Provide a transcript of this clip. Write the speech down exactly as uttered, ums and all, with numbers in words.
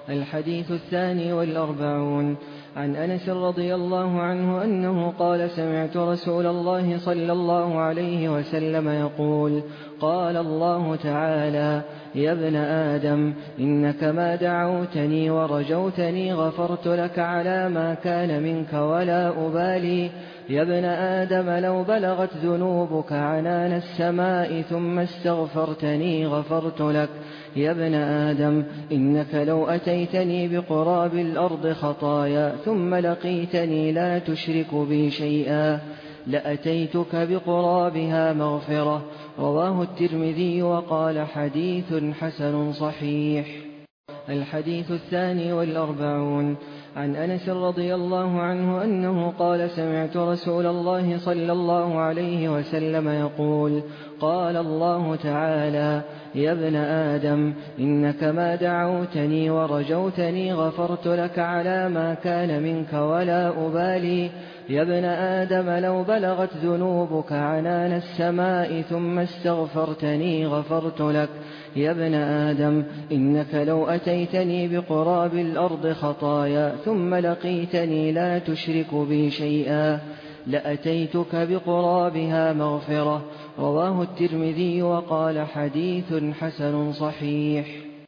الحديث الثاني والأربعون. عن أنس رضي الله عنه أنه قال: سمعت رسول الله صلى الله عليه وسلم يقول: قال الله تعالى: يا ابن آدم، إنك ما دعوتني ورجوتني غفرت لك على ما كان منك ولا أبالي. يا ابن آدم، لو بلغت ذنوبك عنان السماء ثم استغفرتني غفرت لك. يا ابن آدم، إنك لو أتيتني بقراب الأرض خطايا ثم لقيتني لا تشرك بي شيئا لأتيتك بقرابها مغفرة. رواه الترمذي وقال: حديث حسن صحيح. الحديث الثاني والأربعون. عن أنس رضي الله عنه أنه قال: سمعت رسول الله صلى الله عليه وسلم يقول: قال الله تعالى: يا ابن آدم، إنك ما دعوتني ورجوتني غفرت لك على ما كان منك ولا أبالي. يا ابن آدم، لو بلغت ذنوبك عنان السماء ثم استغفرتني غفرت لك. يا ابن آدم، إنك لو أتيتني بقراب الأرض خطايا ثم لقيتني لا تشرك بي شيئا لأتيتك بقرابها مغفرة. رواه الترمذي وقال: حديث حسن صحيح.